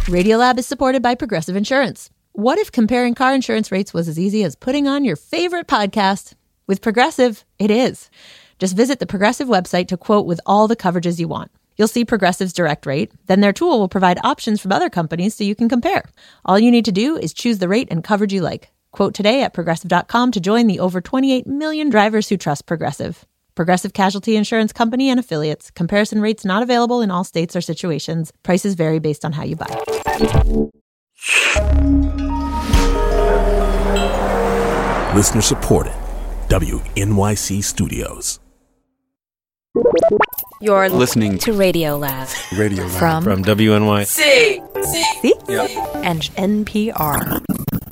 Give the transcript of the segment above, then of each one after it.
Radiolab is supported by Progressive Insurance. What if comparing car insurance rates was as easy as putting on your favorite podcast? With Progressive, it is. Just visit the Progressive website to quote with all the coverages you want. You'll see Progressive's direct rate. Then their tool will provide options from other companies so you can compare. All you need to do is choose the rate and coverage you like. Quote today at Progressive.com to join the over 28 million drivers who trust Progressive. Progressive Casualty Insurance Company and Affiliates. Comparison rates not available in all states or situations. Prices vary based on how you buy. Listener supported. WNYC Studios. You're listening to Radiolab. Radiolab From WNYC. See? Yep. And NPR.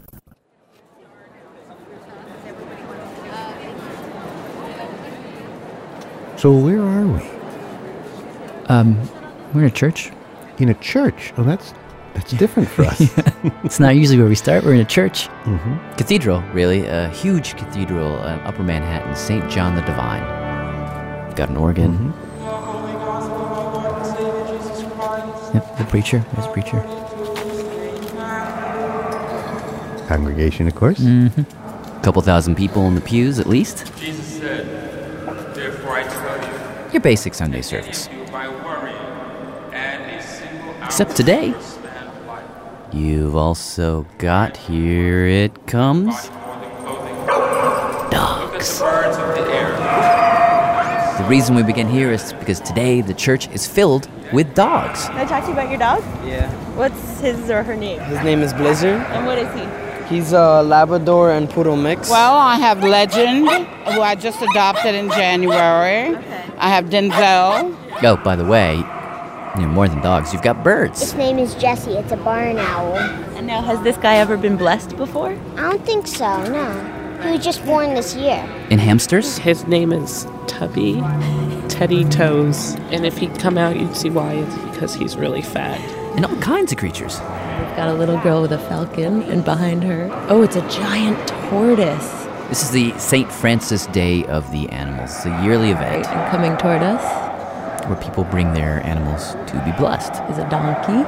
So where are we? We're in a church. In a church? Oh, that's different for us. It's not usually where we start. We're in a church. Mm-hmm. Cathedral, really. A huge cathedral in Upper Manhattan, St. John the Divine. We've got an organ. Mm-hmm. Yep, the preacher. There's a preacher. Congregation, of course. Mm-hmm. A couple thousand people in the pews, at least. Jesus said, therefore I tell you, Your basic Sunday service. by worrying, and a single hour Except today, you've also got, here it comes, dogs. birds of the air. The reason we begin here is because today the church is filled with dogs. Can I talk to you about your dog? Yeah. What's his or her name? His name is Blizzard. And what is he? He's a Labrador and Poodle mix. Well, I have Legend, who I just adopted in January. Okay. I have Denzel. Oh, by the way, more than dogs, you've got birds. His name is Jesse. It's a barn owl. And now, has this guy ever been blessed before? I don't think so, no. He was just born this year. And hamsters? His name is Tubby, Teddy Toes. And if he'd come out, you'd see why. It's because he's really fat. And all kinds of creatures. We've got a little girl with a falcon, and behind her, oh, it's a giant tortoise. This is the St. Francis Day of the Animals, a yearly event. Right, and coming toward us where people bring their animals to be blessed. is a donkey.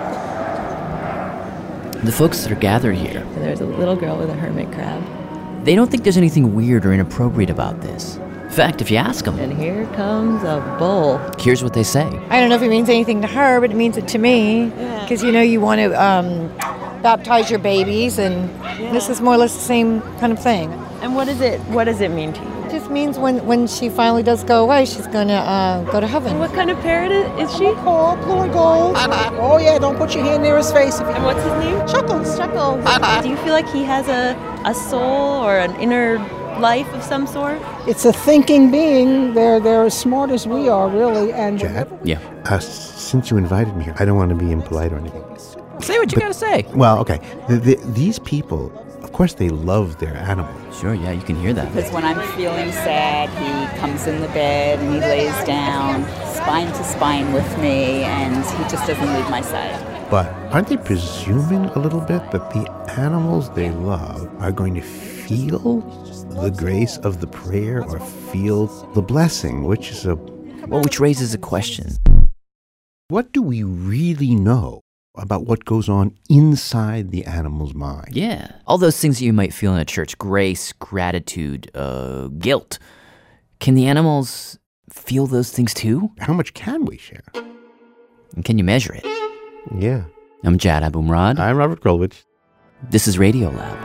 The folks that are gathered here, And there's a little girl with a hermit crab. they don't think there's anything weird or inappropriate about this. In fact, if you ask them, And here comes a bull. here's what they say. I don't know if it means anything to her, but it means it to me. Because, you want to baptize your babies, and this is more or less the same kind of thing. And what does it mean to you? It just means when she finally does go away, she's going to go to heaven. And what kind of parrot is she? Oh, blue and gold. Oh, yeah, don't put your hand near his face. And what's his name? Chuckles. Chuckles. Do you feel like he has a soul or an inner life of some sort? It's a thinking being. They're as smart as we are, really. And Chad? Yeah. Since you invited me here, I don't want to be impolite or anything. Say what you gotta say. Well, okay. These people, of course, they love their animals. Sure, yeah, you can hear that. Because when I'm feeling sad, he comes in the bed and he lays down spine to spine with me, and he just doesn't leave my side. But aren't they presuming a little bit that the animals they love are going to feel the grace of the prayer or feel the blessing, which raises a question. What do we really know about what goes on inside the animal's mind? Yeah. All those things that you might feel in a church, grace, gratitude, guilt. Can the animals feel those things too? How much can we share? And can you measure it? Yeah. I'm Jad Abumrad. I'm Robert Krulwich. This is Radiolab.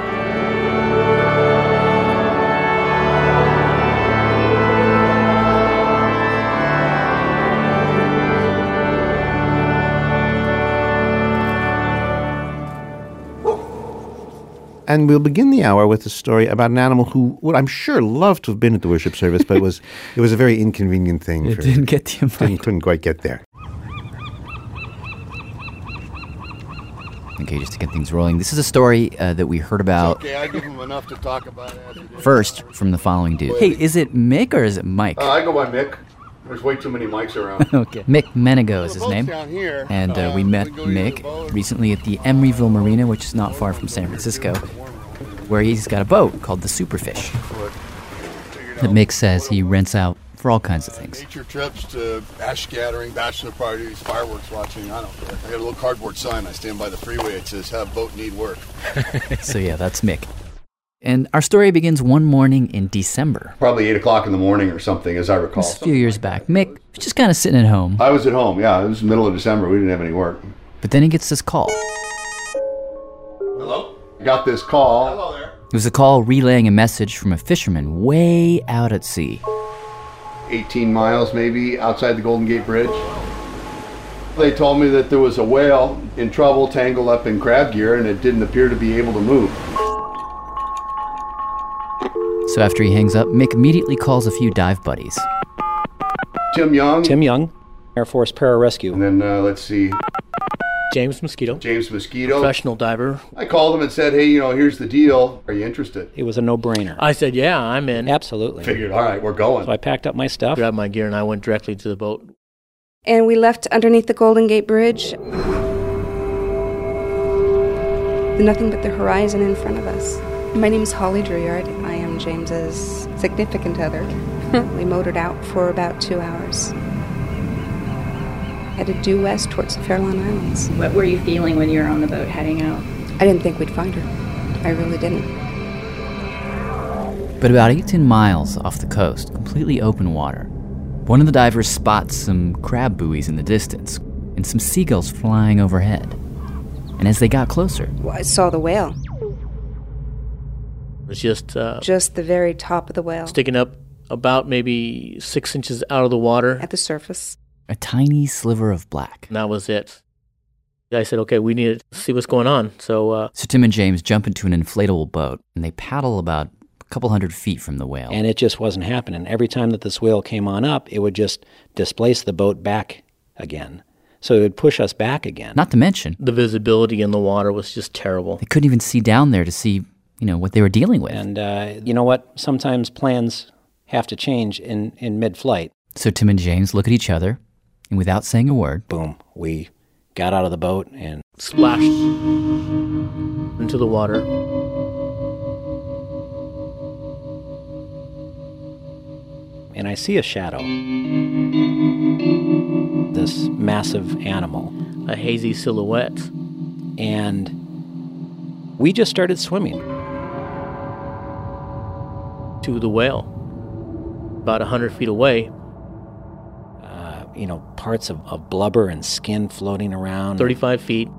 And we'll begin the hour with a story about an animal who would, I'm sure, loved to have been at the worship service, but it was a very inconvenient thing. It didn't get the invite. Couldn't quite get there. Okay, just to get things rolling. This is a story that we heard about. It's okay, I give him enough to talk about. First, from the following dude. Hey, is it Mick or is it Mike? I go by Mick. There's way too many mics around. Okay. Mick Menego is his name. Down here. And we met Mick recently at the Emeryville Marina, which is not far from San Francisco, where he's got a boat called the Superfish that Mick says he rents out for for all kinds of things. Nature trips to ash gathering, bachelor parties, fireworks watching, I don't care. I got a little cardboard sign. I stand by the freeway. It says, have boat need work. So yeah, that's Mick. And our story begins one morning in December. Probably 8 o'clock in the morning or something, as I recall. This a few years back. Mick was just kind of sitting at home. I was at home, yeah. It was the middle of December. We didn't have any work. But then he gets this call. Hello? I got this call. Hello there. It was a call relaying a message from a fisherman way out at sea. 18 miles maybe outside the Golden Gate Bridge. They told me that there was a whale in trouble, tangled up in crab gear, and it didn't appear to be able to move. So after he hangs up, Mick immediately calls a few dive buddies. Tim Young, Air Force Pararescue. And then, let's see. James Mosquito. Professional diver. I called him and said, hey, here's the deal. Are you interested? It was a no-brainer. I said, yeah, I'm in. Absolutely. Figured, all right, we're going. So I packed up my stuff. Grabbed my gear and I went directly to the boat. And we left underneath the Golden Gate Bridge. Nothing but the horizon in front of us. My name is Holly Drouillard. I am James's significant other. We motored out for about 2 hours. Headed due west towards the Farallon Islands. What were you feeling when you were on the boat heading out? I didn't think we'd find her. I really didn't. But about 18 miles off the coast, completely open water, one of the divers spots some crab buoys in the distance and some seagulls flying overhead. And as they got closer... Well, I saw the whale. It was just the very top of the whale. Sticking up about maybe 6 inches out of the water. At the surface. A tiny sliver of black. And that was it. I said, okay, we need to see what's going on. So Tim and James jump into an inflatable boat, and they paddle about a couple hundred feet from the whale. And it just wasn't happening. Every time that this whale came on up, it would just displace the boat back again. So it would push us back again. Not to mention... the visibility in the water was just terrible. They couldn't even see down there to see, what they were dealing with. And you know what? Sometimes plans have to change in mid-flight. So Tim and James look at each other, and without saying a word... boom, we got out of the boat and... splashed into the water. And I see a shadow. This massive animal. A hazy silhouette. And we just started swimming. To the whale. About 100 feet away. Parts of blubber and skin floating around. 35 feet.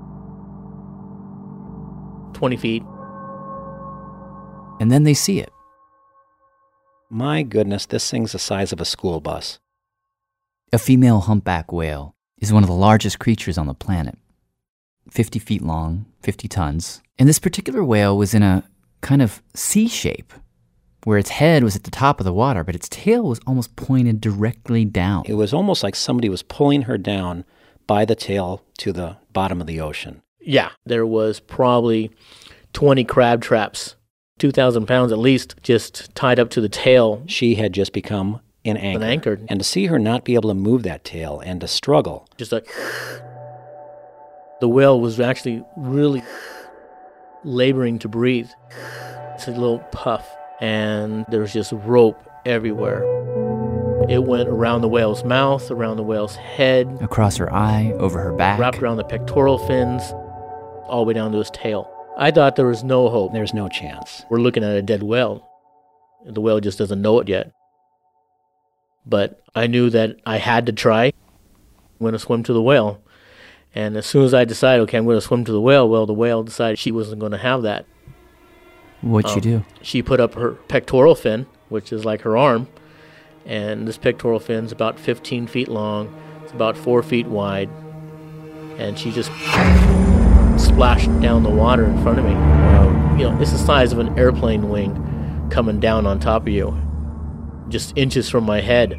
20 feet. And then they see it. My goodness, this thing's the size of a school bus. A female humpback whale is one of the largest creatures on the planet. 50 feet long, 50 tons. And this particular whale was in a kind of C shape, where its head was at the top of the water, but its tail was almost pointed directly down. It was almost like somebody was pulling her down by the tail to the bottom of the ocean. Yeah, there was probably 20 crab traps, 2,000 pounds at least, just tied up to the tail. She had just become an anchor. And to see her not be able to move that tail and to struggle. Just like... the whale was actually really laboring to breathe. It's a little puff. And there was just rope everywhere. It went around the whale's mouth, around the whale's head. Across her eye, over her back. Wrapped around the pectoral fins, all the way down to his tail. I thought there was no hope. There's no chance. We're looking at a dead whale. The whale just doesn't know it yet. But I knew that I had to try. I'm going to swim to the whale. And as soon as I decided, okay, I'm going to swim to the whale, well, the whale decided she wasn't going to have that. What'd she do? She put up her pectoral fin, which is like her arm, and this pectoral fin's about 15 feet long. It's about 4 feet wide, and she just splashed down the water in front of me. It's the size of an airplane wing coming down on top of you, just inches from my head.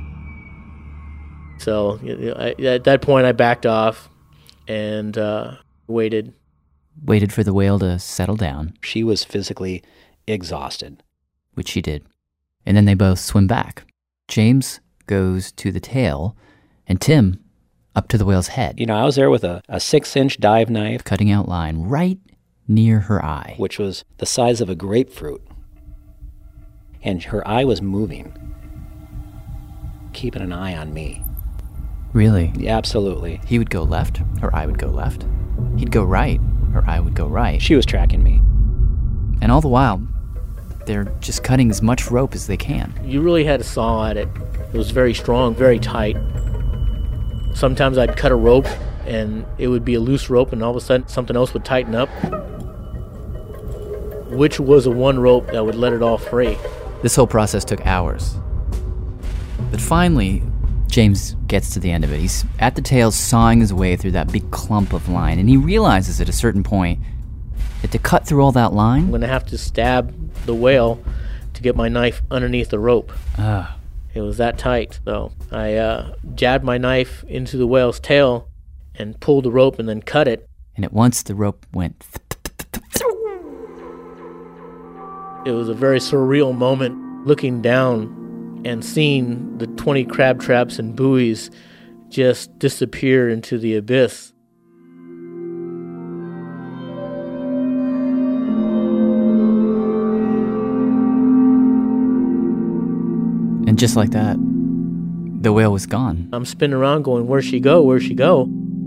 So at that point, I backed off and waited. Waited for the whale to settle down. She was physically exhausted. Which she did. And then they both swim back. James goes to the tail, and Tim up to the whale's head. I was there with a 6-inch dive knife. Cutting out line right near her eye. Which was the size of a grapefruit. And her eye was moving. keeping an eye on me. Really? Yeah, absolutely. He would go left, or I would go left. He'd go right, or I would go right. She was tracking me. And all the while, they're just cutting as much rope as they can. You really had to saw at it. It was very strong, very tight. Sometimes I'd cut a rope, and it would be a loose rope, and all of a sudden something else would tighten up. Which was the one rope that would let it all free? This whole process took hours. But finally, James gets to the end of it. He's at the tail sawing his way through that big clump of line, and he realizes at a certain point that to cut through all that line... I'm going to have to stab the whale to get my knife underneath the rope. It was that tight. So I jabbed my knife into the whale's tail and pulled the rope and then cut it. And at once the rope went... It was a very surreal moment looking down and seeing the 20 crab traps and buoys just disappear into the abyss. And just like that, the whale was gone. I'm spinning around going, where'd she go? Where'd she go?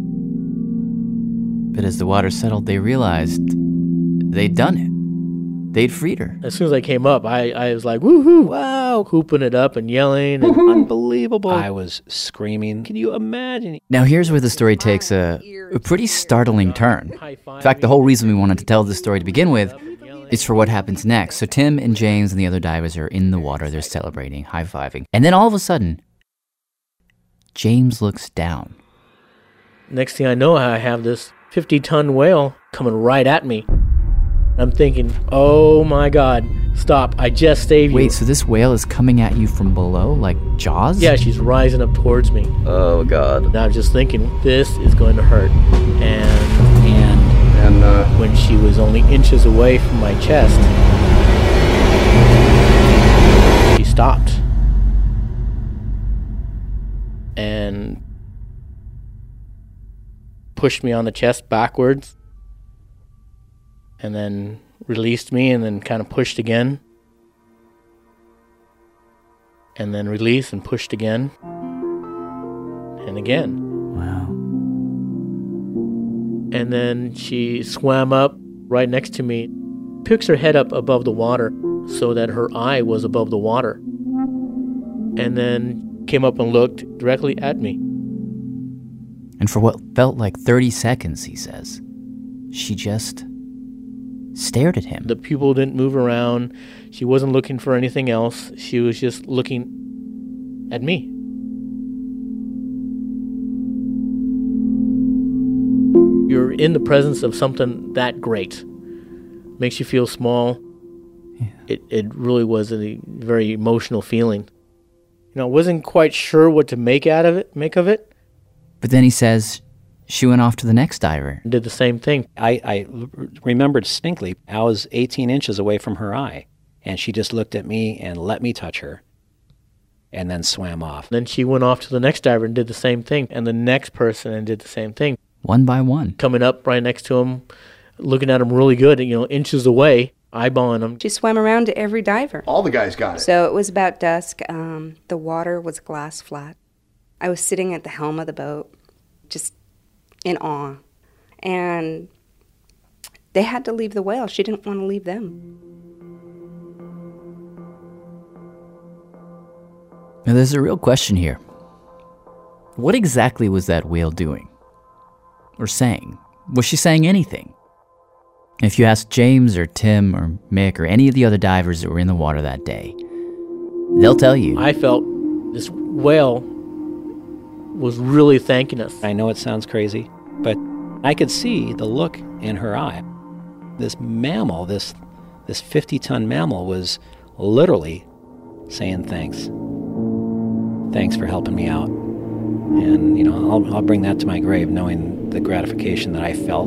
But as the water settled, they realized they'd done it. They'd freed her. As soon as I came up, I was like, woohoo, wow, hooping it up and yelling. And unbelievable. I was screaming. Can you imagine? Now here's where the story takes a pretty startling turn. In fact, the whole reason we wanted to tell this story to begin with is for what happens next. So Tim and James and the other divers are in the water. They're celebrating, high-fiving. And then all of a sudden, James looks down. Next thing I know, I have this 50-ton whale coming right at me. I'm thinking, oh my God, stop, I just saved you. Wait, so this whale is coming at you from below, like Jaws? Yeah, she's rising up towards me. Oh God. And I was just thinking, this is going to hurt. And when she was only inches away from my chest, she stopped. And pushed me on the chest backwards. And then released me and then kind of pushed again. And then released and pushed again. And again. Wow. And then she swam up right next to me, picks her head up above the water so that her eye was above the water. And then came up and looked directly at me. And for what felt like 30 seconds, he says, she just stared at him. The pupil didn't move around. She wasn't looking for anything else. She was just looking at me. You're in the presence of something that great. Makes you feel small. Yeah. It really was a very emotional feeling. You know, I wasn't quite sure what to make of it. But then he says she went off to the next diver. Did the same thing. I remember distinctly, I was 18 inches away from her eye, and she just looked at me and let me touch her, and then swam off. Then she went off to the next diver and did the same thing, and the next person and did the same thing. One by one. Coming up right next to him, looking at him really good, inches away, eyeballing him. She swam around to every diver. All the guys got it. So it was about dusk. The water was glass flat. I was sitting at the helm of the boat, just in awe. And they had to leave the whale. She didn't want to leave them. Now there's a real question here. What exactly was that whale doing? Or saying? Was she saying anything? If you ask James or Tim or Mick or any of the other divers that were in the water that day, they'll tell you. I felt this whale was really thanking us. I know it sounds crazy, but I could see the look in her eye. This mammal, this 50-ton mammal was literally saying thanks. Thanks for helping me out. And, I'll bring that to my grave, knowing the gratification that I felt.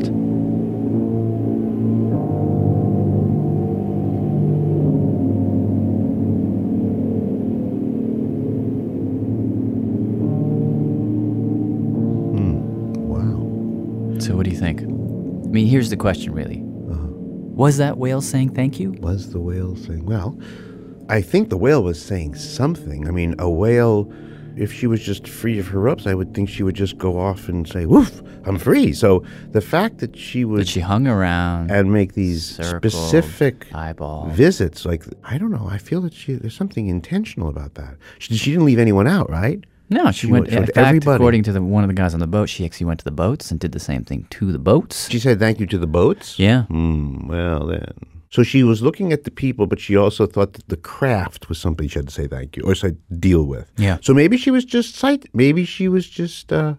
So what do you think? I mean, here's the question, really. Was that whale saying thank you? Was the whale saying... Well, I think the whale was saying something. I mean, a whale if she was just free of her ropes, I would think she would just go off and say, woof, I'm free. So the fact that she hung around and make these specific visits, like, I don't know, I feel that there's something intentional about that. She didn't leave anyone out, right? No, she went in fact, everybody. According to one of the guys on the boat, she actually went to the boats and did the same thing to the boats. She said thank you to the boats? Yeah. Well, then. So she was looking at the people, but she also thought that the craft was something she had to say thank you or say deal with. Yeah. So maybe she was just maybe she was just, I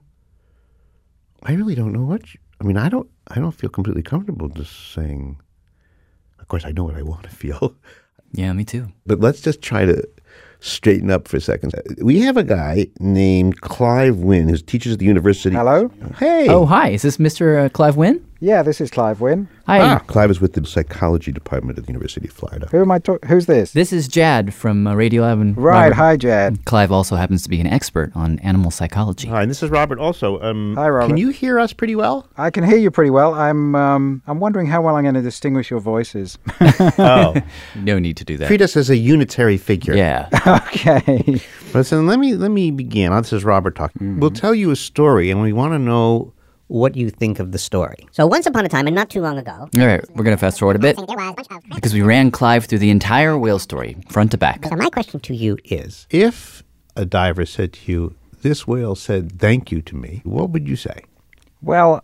really don't know I don't feel completely comfortable just saying, of course, I know what I want to feel. Yeah, me too. But let's just try to straighten up for a second. We have a guy named Clive Wynne who teaches at the university. Hello? Hey. Oh, hi. Is this Mr. Clive Wynne? Yeah, this is Clive Wynne. Hi. Clive is with the psychology department at the University of Florida. Who am I talking? Who's this? This is Jad from Radiolab. And right, Robert. Hi, Jad. Clive also happens to be an expert on animal psychology. Hi, and this is Robert also. Hi, Robert. Can you hear us pretty well? I can hear you pretty well. I'm wondering how well I'm going to distinguish your voices. Oh. No need to do that. Treat us as a unitary figure. Yeah. Okay. Listen, let me begin. This is Robert talking. Mm-hmm. We'll tell you a story, and we want to know what you think of the story. So once upon a time, and not too long ago... All right, we're going to fast forward a bit, because we ran Clive through the entire whale story, front to back. So my question to you is, if a diver said to you, this whale said thank you to me, what would you say? Well,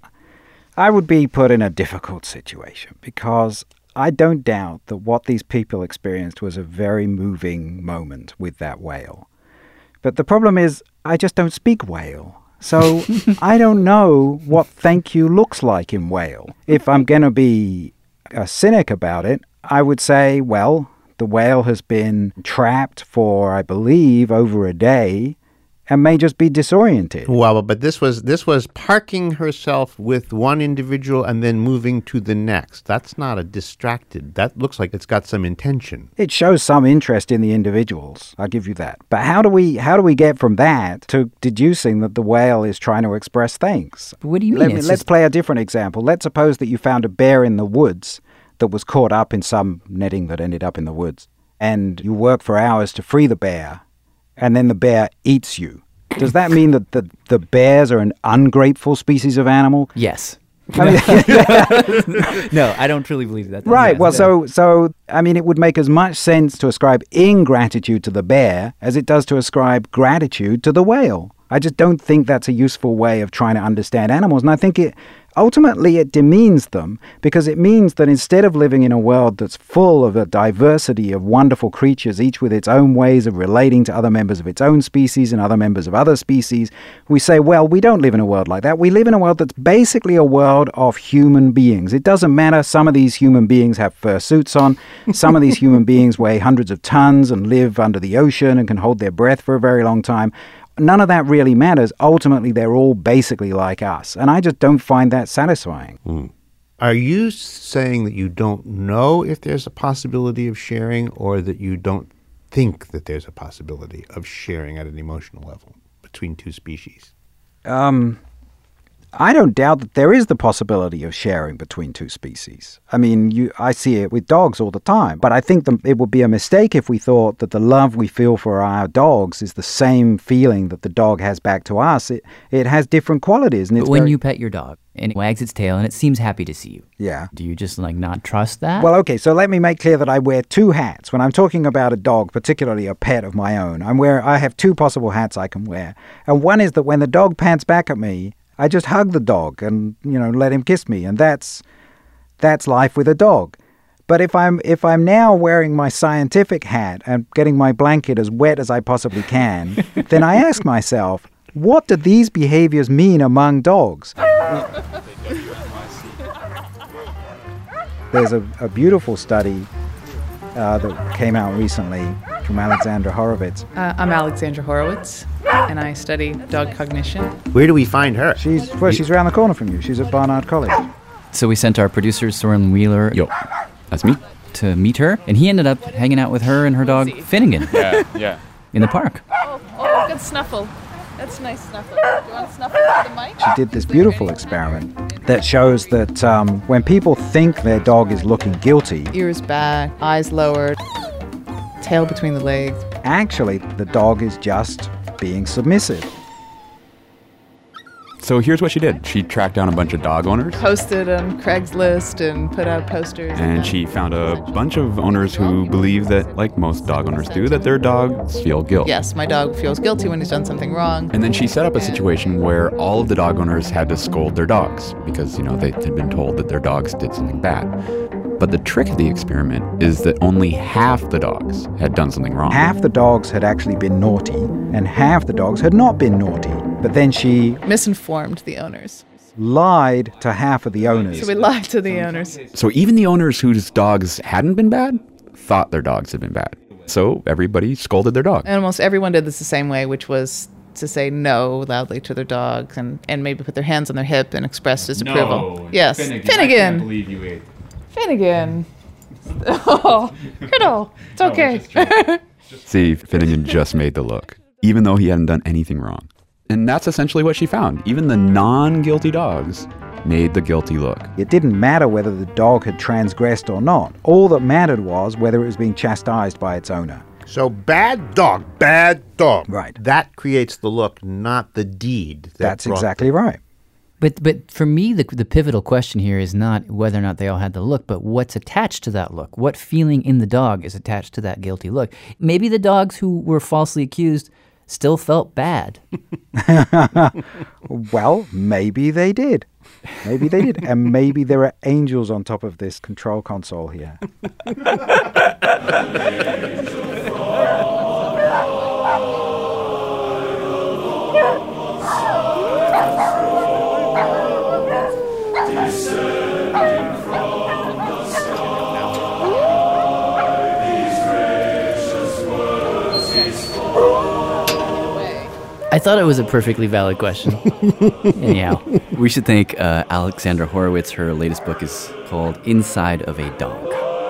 I would be put in a difficult situation, because I don't doubt that what these people experienced was a very moving moment with that whale. But the problem is, I just don't speak whale. So I don't know what thank you looks like in whale. If I'm going to be a cynic about it, I would say, well, the whale has been trapped for, I believe, over a day and may just be disoriented. Well, but this was parking herself with one individual and then moving to the next. That's not a distracted. That looks like it's got some intention. It shows some interest in the individuals. I'll give you that. But how do we get from that to deducing that the whale is trying to express thanks? What do you mean? Let's play a different example. Let's suppose that you found a bear in the woods that was caught up in some netting that ended up in the woods, and you work for hours to free the bear, and then the bear eats you. Does that mean that the bears are an ungrateful species of animal? Yes. I mean, no, I don't truly believe that. Right. Well, so I mean, it would make as much sense to ascribe ingratitude to the bear as it does to ascribe gratitude to the whale. I just don't think that's a useful way of trying to understand animals. And I think ultimately it demeans them, because it means that instead of living in a world that's full of a diversity of wonderful creatures, each with its own ways of relating to other members of its own species and other members of other species, we say, well, we don't live in a world like that. We live in a world that's basically a world of human beings. It doesn't matter. Some of these human beings have fursuits on. Some of these human beings weigh hundreds of tons and live under the ocean and can hold their breath for a very long time. None of that really matters. Ultimately, they're all basically like us. And I just don't find that satisfying. Mm. Are you saying that you don't know if there's a possibility of sharing, or that you don't think that there's a possibility of sharing at an emotional level between two species? I don't doubt that there is the possibility of sharing between two species. I mean, I see it with dogs all the time. But I think it would be a mistake if we thought that the love we feel for our dogs is the same feeling that the dog has back to us. It has different qualities. And but when you pet your dog and it wags its tail and it seems happy to see you, yeah, do you just not trust that? Well, okay, so let me make clear that I wear two hats. When I'm talking about a dog, particularly a pet of my own, I have two possible hats I can wear. And one is that when the dog pants back at me, I just hug the dog and, let him kiss me, and that's life with a dog. But if I'm now wearing my scientific hat and getting my blanket as wet as I possibly can, then I ask myself, what do these behaviors mean among dogs? There's a beautiful study that came out recently from Alexandra Horowitz. I'm Alexandra Horowitz, and I study dog cognition. Where do we find her? She's around the corner from you. She's at Barnard College. So we sent our producer, Soren Wheeler. Yo, that's me. To meet her, and he ended up hanging out with her and her dog, Finnegan. Yeah. In the park. Oh, good snuffle. That's a nice snuffle. Do you want to snuffle for the mic? She did this beautiful experiment that shows that when people think their dog is looking guilty, ears back, eyes lowered, tail between the legs. Actually, the dog is just being submissive. So here's what she did. She tracked down a bunch of dog owners. Posted on Craigslist and put out posters. And she found a bunch of owners who believe that, like most dog owners do, that their dogs feel guilt. Yes, my dog feels guilty when he's done something wrong. And then she set up a situation where all of the dog owners had to scold their dogs because, they had been told that their dogs did something bad. But the trick of the experiment is that only half the dogs had done something wrong. Half the dogs had actually been naughty, and half the dogs had not been naughty. But then she misinformed the owners. Lied to half of the owners. So we lied to the owners. So even the owners whose dogs hadn't been bad thought their dogs had been bad. So everybody scolded their dog. And almost everyone did this the same way, which was to say no loudly to their dogs and maybe put their hands on their hip and express disapproval. No, yes, Finnegan. Finnegan. I can't believe you ate. Finnegan. Oh, Criddle. It's okay. See, Finnegan just made the look, even though he hadn't done anything wrong. And that's essentially what she found. Even the non-guilty dogs made the guilty look. It didn't matter whether the dog had transgressed or not. All that mattered was whether it was being chastised by its owner. So bad dog. Right. That creates the look, not the deed. That's exactly right. But for me, the pivotal question here is not whether or not they all had the look, but what's attached to that look. What feeling in the dog is attached to that guilty look? Maybe the dogs who were falsely accused still felt bad. Well, maybe they did. Maybe they did. And maybe there are angels on top of this control console here. I thought it was a perfectly valid question. Anyhow, we should thank Alexandra Horowitz. Her latest book is called Inside of a Dog.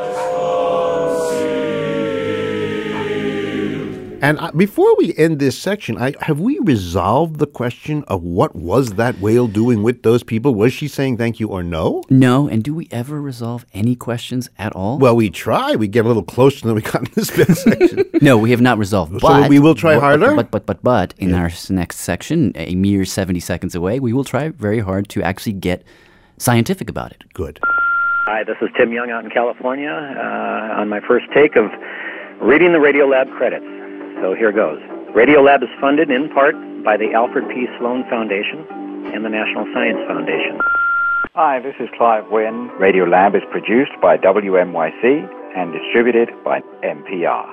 And before we end this section, have we resolved the question of what was that whale doing with those people? Was she saying thank you or no? No, and do we ever resolve any questions at all? Well, we try. We get a little closer than we got in this fifth section. No, we have not resolved. So But we will try harder? But in our next section, a mere 70 seconds away, we will try very hard to actually get scientific about it. Good. Hi, this is Tim Young out in California on my first take of reading the Radiolab credits. So here goes. Radiolab is funded in part by the Alfred P. Sloan Foundation and the National Science Foundation. Hi, this is Clive Wynne. Radiolab is produced by WNYC and distributed by NPR.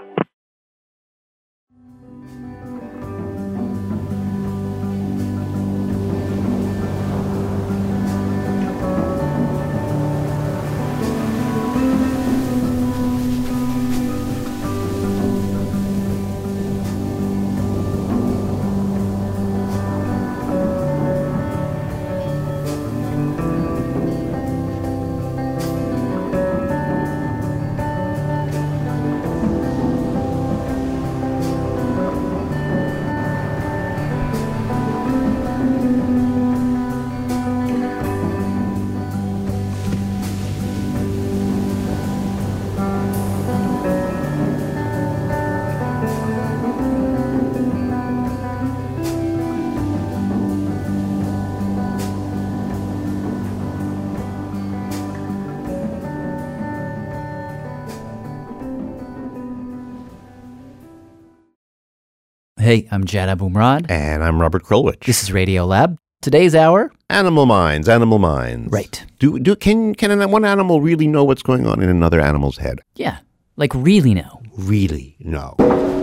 Hey, I'm Jad Abumrad. And I'm Robert Krulwich. This is Radiolab. Today's hour? Animal minds. Right. Can one animal really know what's going on in another animal's head? Yeah, like really know. Really know.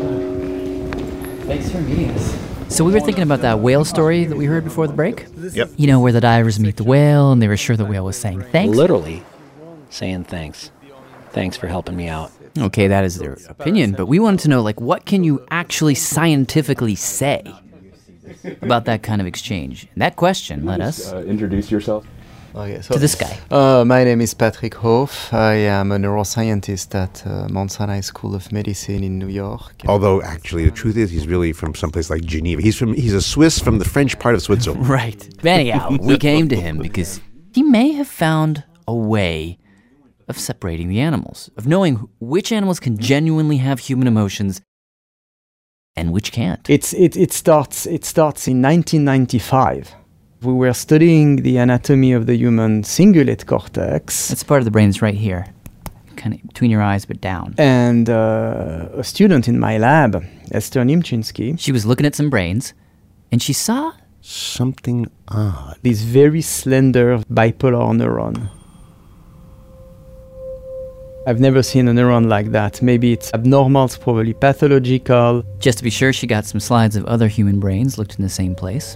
Thanks for meeting us. So we were thinking about that whale story that we heard before the break. Yep. You know, where the divers meet the whale and they were sure the whale was saying thanks. Literally saying thanks. Thanks for helping me out. Okay, that is their opinion, but we wanted to know, like, what can you actually scientifically say about that kind of exchange? And that question led us introduce yourself. Okay, to this guy. My name is Patrick Hoff. I am a neuroscientist at Mount Sinai School of Medicine in New York. Although, actually, the truth is he's really from someplace like Geneva. He's a Swiss from the French part of Switzerland. Right. Anyhow, we came to him because he may have found a way of separating the animals, of knowing which animals can genuinely have human emotions and which can't. It starts in 1995. We were studying the anatomy of the human cingulate cortex. That's part of the brain that's right here, kind of between your eyes but down. And a student in my lab, Esther Nimchinsky, she was looking at some brains, and she saw something odd. This very slender bipolar neuron. I've never seen a neuron like that. Maybe it's abnormal, it's probably pathological. Just to be sure, she got some slides of other human brains looked in the same place.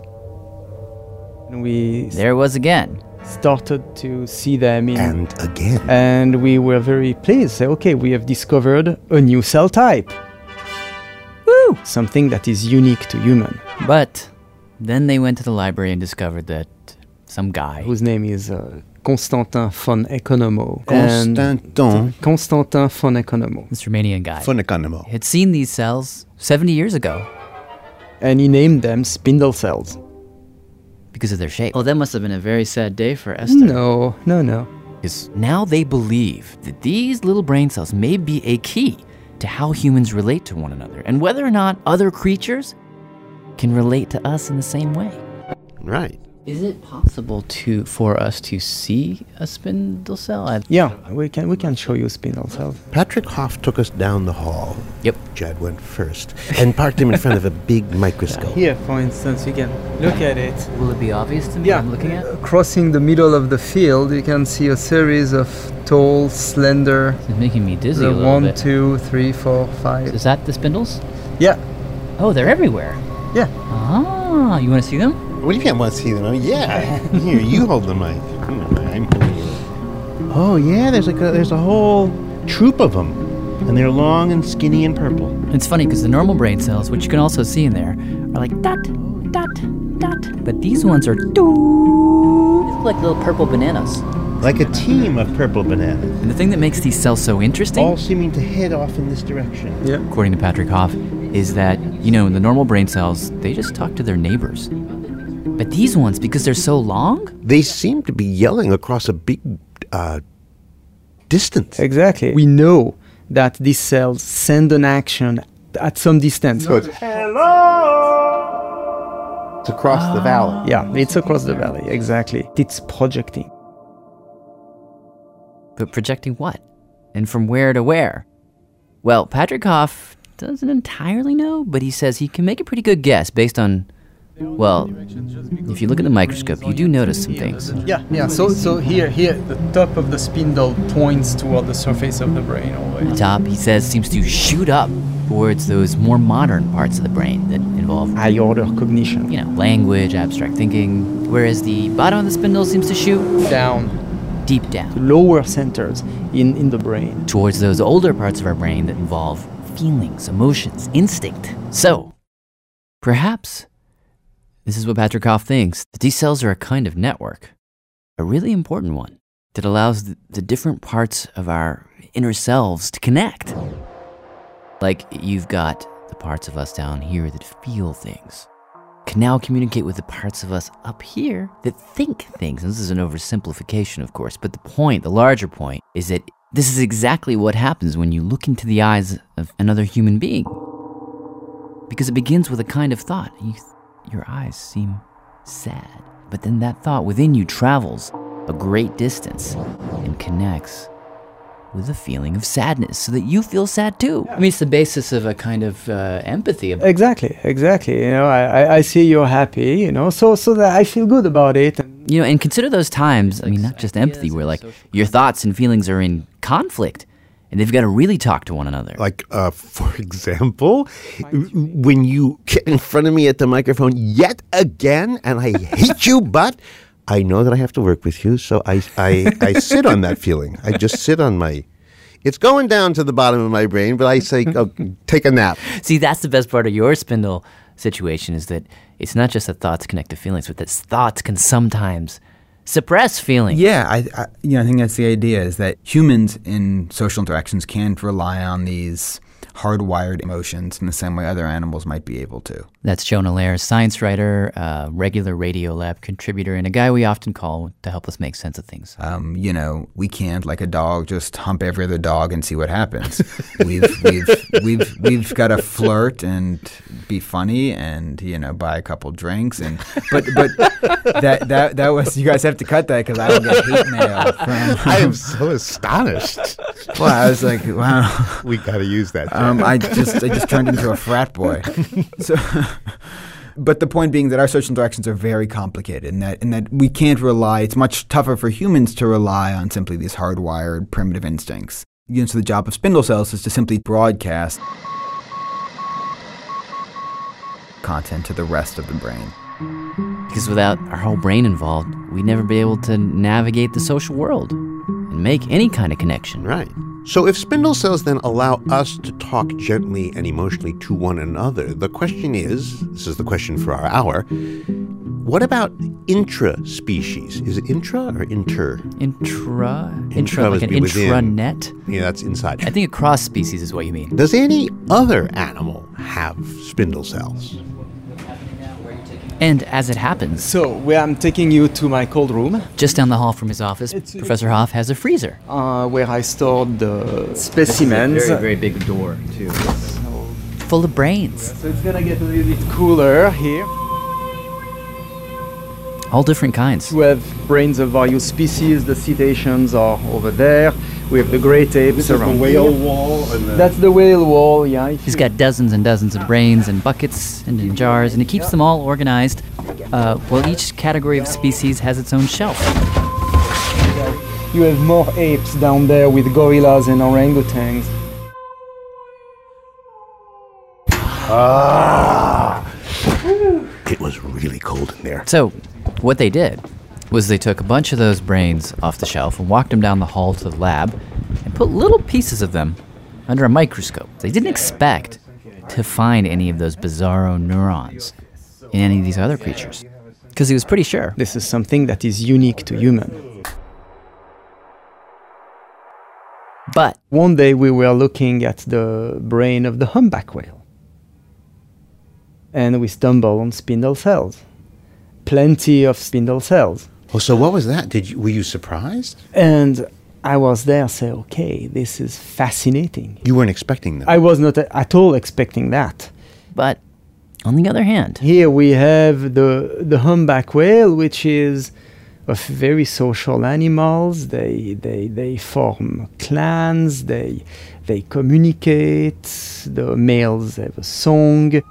There it was again. Started to see them and again. And we were very pleased. Say, okay, we have discovered a new cell type. Woo! Something that is unique to human. But then they went to the library and discovered that some guy, whose name is Constantin von Economo. Constantin von Economo. This Romanian guy. Von Economo. Had seen these cells 70 years ago. And he named them spindle cells. Because of their shape. Oh, that must have been a very sad day for Esther. No. Because now they believe that these little brain cells may be a key to how humans relate to one another and whether or not other creatures can relate to us in the same way. Right. Is it possible for us to see a spindle cell? Yeah, we can show you spindle cells. Patrick Hoff took us down the hall. Yep. Chad went first and parked him in front of a big microscope. Here, for instance, you can look at it. Will it be obvious to me what I'm looking at? Crossing the middle of the field, you can see a series of tall, slender... It's making me dizzy a little bit. 1, 2, 3, 4, 5... Is that the spindles? Yeah. Oh, they're everywhere. Yeah. Ah, you want to see them? What do you mean I want to see them? Oh, yeah. Here, you hold the mic. Oh, yeah, there's a whole troop of them. And they're long and skinny and purple. It's funny because the normal brain cells, which you can also see in there, are like dot, dot, dot. But these ones are doo. They look like little purple bananas. Like a team of purple bananas. And the thing that makes these cells so interesting, all seeming to head off in this direction. Yeah. According to Patrick Hoff, is that, in the normal brain cells, they just talk to their neighbors. But these ones, because they're so long, they seem to be yelling across a big distance. Exactly. We know that these cells send an action at some distance. So it's hello! It's across the valley. Yeah, it's across the valley, exactly. It's projecting. But projecting what? And from where to where? Well, Patrick Hoff doesn't entirely know, but he says he can make a pretty good guess based on... Well, if you look at the microscope, you do notice some things. Yeah. So here, the top of the spindle points toward the surface of the brain. The top, he says, seems to shoot up towards those more modern parts of the brain that involve high-order cognition. Language, abstract thinking. Whereas the bottom of the spindle seems to shoot down. Deep down. Lower centers in the brain. Towards those older parts of our brain that involve feelings, emotions, instinct. So, perhaps... this is what Patrick Hoff thinks, that these cells are a kind of network, a really important one, that allows the different parts of our inner selves to connect. Like you've got the parts of us down here that feel things, can now communicate with the parts of us up here that think things. And this is an oversimplification, of course, but the larger point, is that this is exactly what happens when you look into the eyes of another human being. Because it begins with a kind of thought. Your eyes seem sad, but then that thought within you travels a great distance and connects with a feeling of sadness so that you feel sad too. I mean, it's the basis of a kind of empathy. Exactly. I see you're happy, so that I feel good about it. And consider those times, not just empathy, where like your thoughts and feelings are in conflict. And they've got to really talk to one another. Like, for example, when you get in front of me at the microphone yet again, and I hate you, but I know that I have to work with you, so I sit on that feeling. I just sit on my... It's going down to the bottom of my brain, but I say, take a nap. See, that's the best part of your spindle situation, is that it's not just that thoughts connect to feelings, but that thoughts can sometimes... suppress feeling. Yeah, I think that's the idea, is that humans in social interactions can't rely on these hardwired emotions in the same way other animals might be able to. That's Jonah Lehrer, science writer, regular Radiolab contributor, and a guy we often call to help us make sense of things. We can't, like a dog, just hump every other dog and see what happens. We've got to flirt and be funny and buy a couple drinks but that was, you guys have to cut that because I will get hate mail from. I am so astonished. Well, I was like, wow, we got to use that. I just turned into a frat boy. So. But the point being that our social interactions are very complicated and that we can't rely, it's much tougher for humans to rely on simply these hardwired primitive instincts. So the job of spindle cells is to simply broadcast content to the rest of the brain. Because without our whole brain involved, we'd never be able to navigate the social world and make any kind of connection. Right. So if spindle cells then allow us to talk gently and emotionally to one another, the question is, this is the question for our hour, what about intra-species? Is it intra or inter? Intra, like an intranet? Yeah, that's inside. I think across species is what you mean. Does any other animal have spindle cells? And as it happens... So, where I'm taking you to my cold room. Just down the hall from his office, Professor Hoff has a freezer. Where I stored the specimens. Very, very big door, too. Full of brains. So it's going to get a little bit cooler here. All different kinds. We have brains of various species. The cetaceans are over there. We have the great apes around the whale wall. That's the whale wall, yeah. He's got dozens and dozens of brains in buckets and in jars, and he keeps them all organized. While each category of species has its own shelf. You have more apes down there with gorillas and orangutans. It was really cold in there. So, what they did was they took a bunch of those brains off the shelf and walked them down the hall to the lab and put little pieces of them under a microscope. They didn't expect to find any of those bizarro neurons in any of these other creatures, because he was pretty sure this is something that is unique to human. But one day we were looking at the brain of the humpback whale, and we stumbled on spindle cells. Plenty of spindle cells. Oh, so what was that? Were you surprised? And I was there, say, okay, this is fascinating. You weren't expecting that. I was not at all expecting that. But on the other hand, here we have the humpback whale, which is of very social animals. They form clans. They communicate. The males have a song.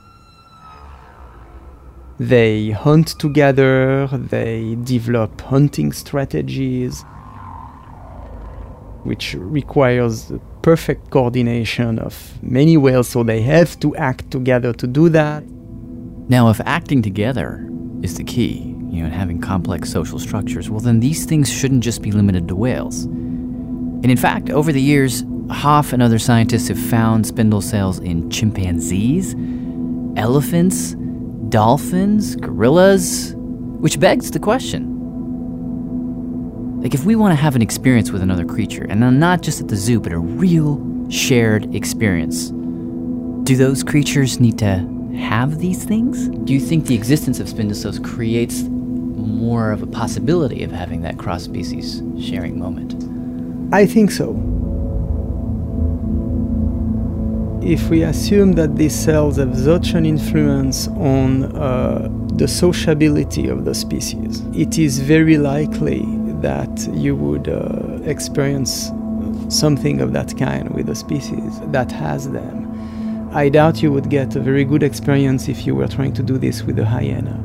They hunt together, they develop hunting strategies, which requires the perfect coordination of many whales, so they have to act together to do that. Now, if acting together is the key, and having complex social structures, well, then these things shouldn't just be limited to whales. And in fact, over the years, Hoff and other scientists have found spindle cells in chimpanzees, elephants, dolphins, gorillas, which begs the question. Like, if we want to have an experience with another creature, and not just at the zoo, but a real shared experience, do those creatures need to have these things? Do you think the existence of spindle cells creates more of a possibility of having that cross-species sharing moment? I think so. If we assume that these cells have such an influence on the sociability of the species, it is very likely that you would experience something of that kind with a species that has them. I doubt you would get a very good experience if you were trying to do this with a hyena.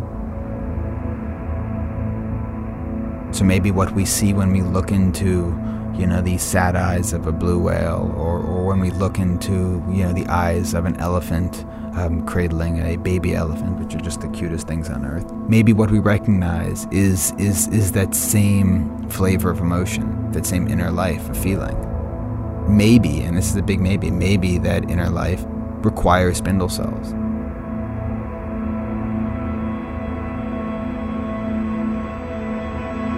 So maybe what we see when we look into these sad eyes of a blue whale, or when we look into, the eyes of an elephant cradling a baby elephant, which are just the cutest things on earth. Maybe what we recognize is that same flavor of emotion, that same inner life of feeling. Maybe, and this is a big maybe that inner life requires spindle cells.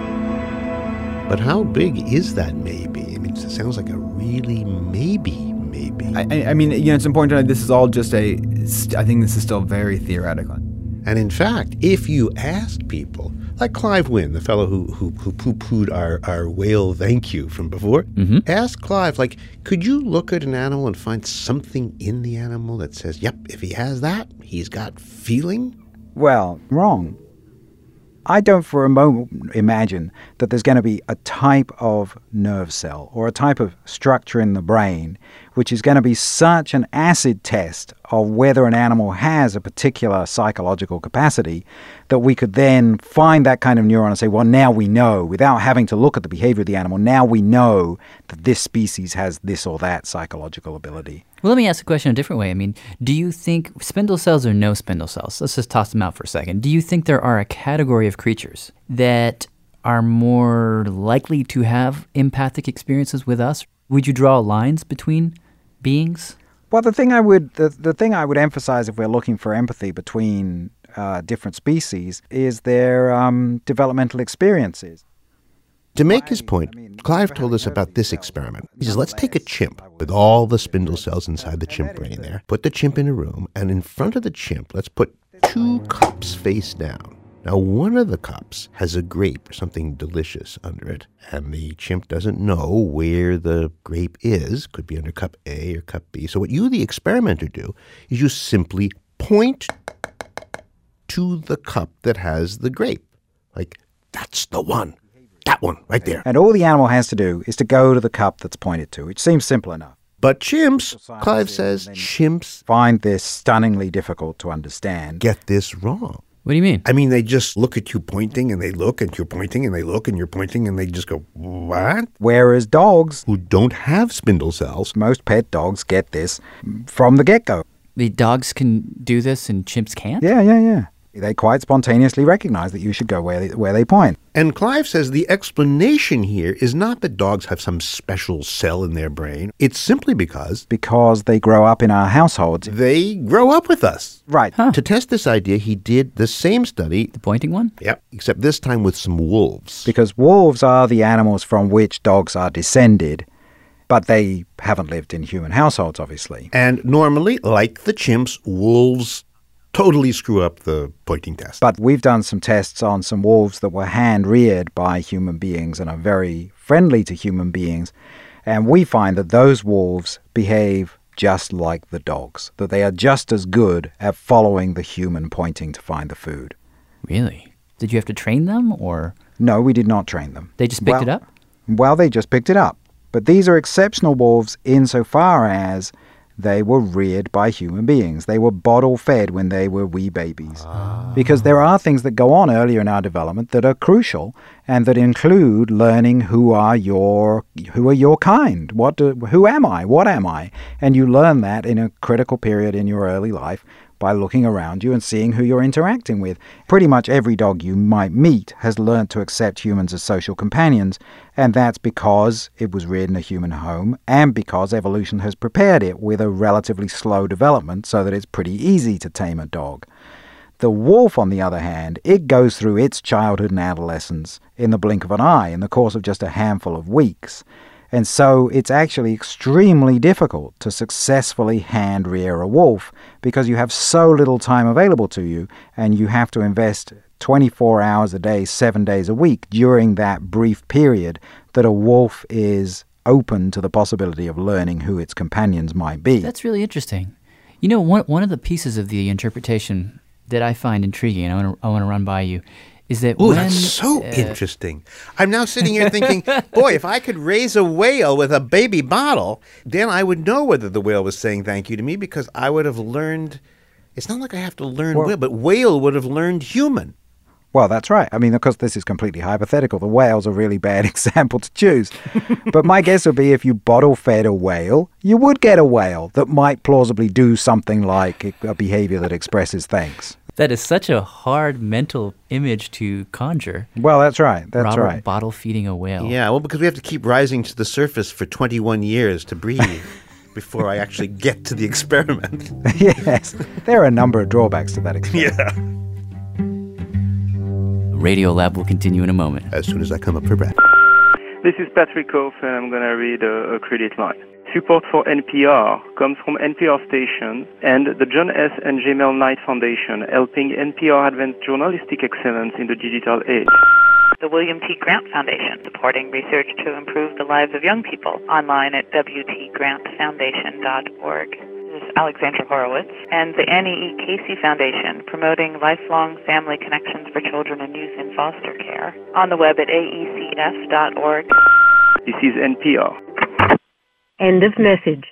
But how big is that maybe? I mean, it sounds like a really maybe. maybe. I mean, it's important to know this is all just I think this is still very theoretical. And in fact, if you ask people, like Clive Wynne, the fellow who poo-pooed our whale thank you from before, ask Clive, like, could you look at an animal and find something in the animal that says, yep, if he has that, he's got feeling? Well, wrong. I don't for a moment imagine that there's going to be a type of nerve cell or a type of structure in the brain which is going to be such an acid test of whether an animal has a particular psychological capacity that we could then find that kind of neuron and say, well, now we know, without having to look at the behavior of the animal, now we know that this species has this or that psychological ability. Well, let me ask the question a different way. I mean, do you think spindle cells or no spindle cells? Let's just toss them out for a second. Do you think there are a category of creatures that are more likely to have empathic experiences with us? Would you draw lines between beings? Well, the thing I would emphasize if we're looking for empathy between different species is their developmental experiences. To make his point, Clive told us about this experiment. He says, let's take a chimp with all the spindle cells inside the chimp brain there, put the chimp in a room, and in front of the chimp, let's put 2 cups face down. Now, one of the cups has a grape or something delicious under it, and the chimp doesn't know where the grape is. Could be under cup A or cup B. So what you, the experimenter, do is you simply point to the cup that has the grape. Like, that's the one. That one, right there. And all the animal has to do is to go to the cup that's pointed to, which seems simple enough. But chimps, Clive says, chimps find this stunningly difficult to understand. Get this wrong. What do you mean? I mean, they just look at you pointing, and they look, and you're pointing, and they look, and you're pointing, and they just go, what? Whereas dogs, who don't have spindle cells, most pet dogs get this from the get-go. The dogs can do this and chimps can't? Yeah. They quite spontaneously recognize that you should go where they point. And Clive says the explanation here is not that dogs have some special cell in their brain. It's simply because they grow up in our households. They grow up with us. Right. Huh. To test this idea, he did the same study. The pointing one? Yep. Except this time with some wolves. Because wolves are the animals from which dogs are descended. But they haven't lived in human households, obviously. And normally, like the chimps, wolves totally screw up the pointing test. But we've done some tests on some wolves that were hand-reared by human beings and are very friendly to human beings. And we find that those wolves behave just like the dogs, that they are just as good at following the human pointing to find the food. Really? Did you have to train them, or? No, we did not train them. They just picked it up? Well, they just picked it up. But these are exceptional wolves insofar as they were reared by human beings. They were bottle-fed when they were wee babies. Because there are things that go on earlier in our development that are crucial and that include learning who are your kind. Who am I? What am I? And you learn that in a critical period in your early life by looking around you and seeing who you're interacting with. Pretty much every dog you might meet has learned to accept humans as social companions, and that's because it was reared in a human home and because evolution has prepared it with a relatively slow development so that it's pretty easy to tame a dog. The wolf, on the other hand, it goes through its childhood and adolescence in the blink of an eye in the course of just a handful of weeks. And so it's actually extremely difficult to successfully hand-rear a wolf because you have so little time available to you and you have to invest 24 hours a day, 7 days a week during that brief period that a wolf is open to the possibility of learning who its companions might be. That's really interesting. You know, one of the pieces of the interpretation that I find intriguing, and I want to run by you, is that that's so interesting. I'm now sitting here thinking, boy, if I could raise a whale with a baby bottle, then I would know whether the whale was saying thank you to me because I would have learned. It's not like I have to learn whale, but whale would have learned human. Well, that's right. I mean, of course, this is completely hypothetical. The whale's a really bad example to choose. But my guess would be if you bottle-fed a whale, you would get a whale that might plausibly do something like a behavior that expresses thanks. That is such a hard mental image to conjure. Well, that's right. That's Robert right. Bottle feeding a whale. Yeah, well, because we have to keep rising to the surface for 21 years to breathe before I actually get to the experiment. Yes, there are a number of drawbacks to that experiment. Yeah. Radiolab will continue in a moment. As soon as I come up for breath. This is Patrick Hoff, and I'm going to read a credit line. Support for NPR comes from NPR stations and the John S. and Jamel Knight Foundation, helping NPR advance journalistic excellence in the digital age. The William T. Grant Foundation, supporting research to improve the lives of young people, online at wtgrantfoundation.org. This is Alexandra Horowitz. And the Annie E. Casey Foundation, promoting lifelong family connections for children and youth in foster care, on the web at aecf.org. This is NPR. End of message.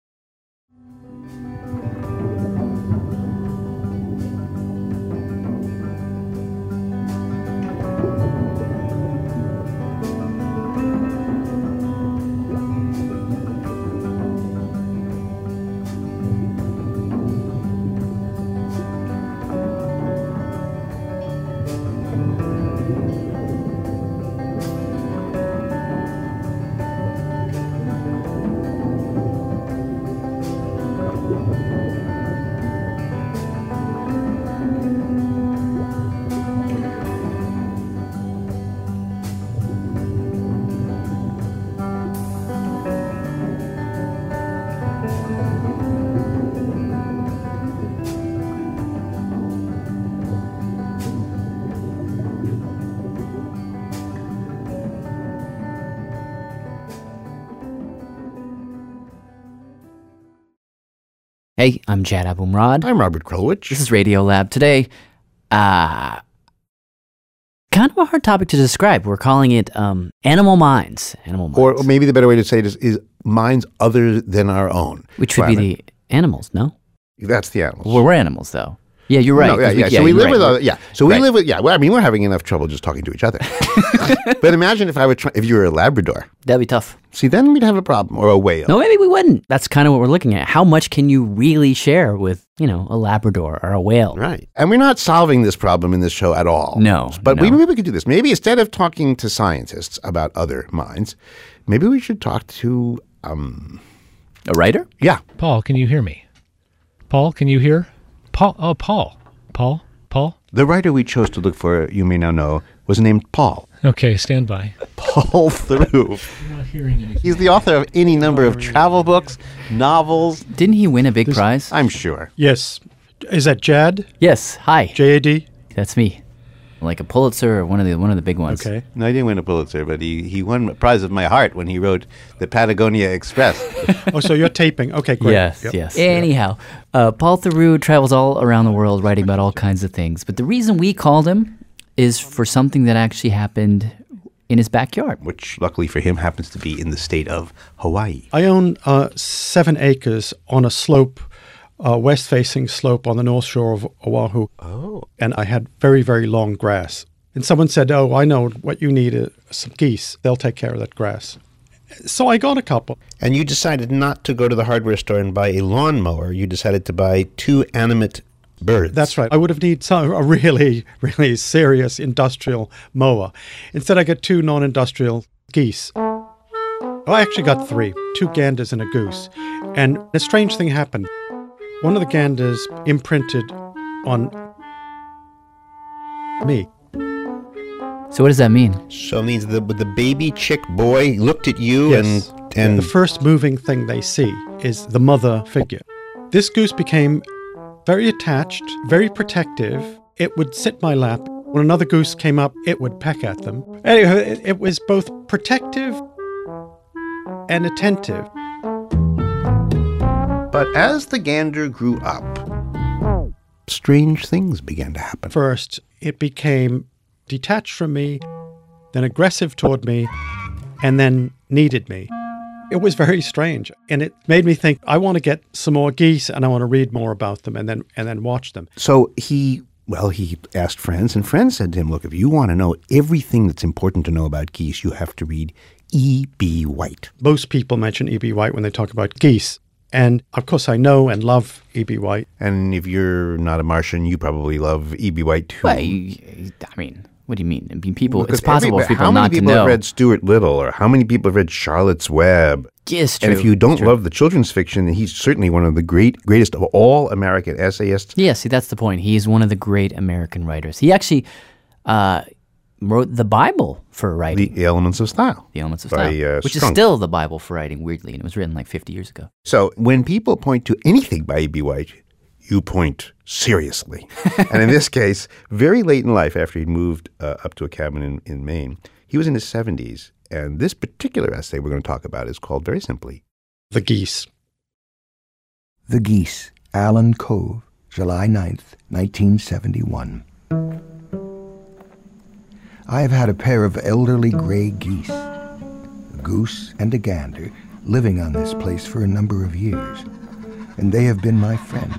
Hey, I'm Jad Abumrad. I'm Robert Krulwich. This is Radio Lab. Today, kind of a hard topic to describe. We're calling it animal minds. Animal minds. Or maybe the better way to say it is minds other than our own. Which would be the animals, no? That's the animals. Well, we're animals, though. Yeah, you're right. No, so we live with other. Yeah, so we live with. Yeah, well, I mean, we're having enough trouble just talking to each other. But imagine if if you were a Labrador. That'd be tough. See, then we'd have a problem, or a whale. No, maybe we wouldn't. That's kind of what we're looking at. How much can you really share with, a Labrador or a whale? Right. And we're not solving this problem in this show at all. No. But maybe we could do this. Maybe instead of talking to scientists about other minds, maybe we should talk to a writer? Yeah. Paul, can you hear me? Paul, can you hear? Paul. Oh, Paul. Paul? The writer we chose to look for, you may now know, was named Paul. Okay, stand by. Paul Theroux. I'm not hearing anything. He's the author of any number of travel books, novels. Didn't he win a big prize? I'm sure. Yes. Is that Jad? Yes. Hi. J-A-D? That's me. Like a Pulitzer or one of the big ones. Okay. No, he didn't win a Pulitzer, but he won a prize of my heart when he wrote the Patagonia Express. Oh, so you're taping. Okay, great. Yes. Anyhow, Paul Theroux travels all around the world writing about all kinds of things. But the reason we called him is for something that actually happened in his backyard. Which, luckily for him, happens to be in the state of Hawaii. I own 7 acres on a slope, west-facing slope on the north shore of Oahu. Oh. And I had very, very long grass. And someone said, oh, I know what you need is some geese. They'll take care of that grass. So I got a couple. And you decided not to go to the hardware store and buy a lawnmower. You decided to buy 2 animate birds. That's right. I would have needed a really, really serious industrial mower. Instead, I got 2 non-industrial geese. I actually got 3, 2 ganders and a goose. And a strange thing happened. One of the ganders imprinted on me. So what does that mean? So it means the baby chick boy looked at you and the first moving thing they see is the mother figure. This goose became very attached, very protective. It would sit in my lap. When another goose came up, it would peck at them. Anyway, it was both protective and attentive. But as the gander grew up, strange things began to happen. First, it became detached from me, then aggressive toward me, and then needed me. It was very strange, and it made me think, I want to get some more geese, and I want to read more about them, and then watch them. So he asked friends, and friends said to him, look, if you want to know everything that's important to know about geese, you have to read E.B. White. Most people mention E.B. White when they talk about geese. And, of course, I know and love E.B. White. And if you're not a Martian, you probably love E.B. White, too. Well, I mean, what do you mean? I mean, people, it's possible for people not to know. How many people have read Stuart Little, or how many people have read Charlotte's Web? Yes, true. And if you don't love the children's fiction, he's certainly one of the greatest of all American essayists. Yeah, see, that's the point. He's one of the great American writers. He actually, wrote the Bible for writing. The Elements of Style. The Elements of by, Style. Which Strunk. is still the Bible for writing, weirdly, and it was written like 50 years ago. So when people point to anything by E.B. White, you point seriously. And in this case, very late in life, after he'd moved up to a cabin in Maine, he was in his 70s. And this particular essay we're going to talk about is called, very simply, The Geese. The Geese, Allen Cove, July 9th, 1971. I have had a pair of elderly gray geese, a goose and a gander, living on this place for a number of years, and they have been my friends.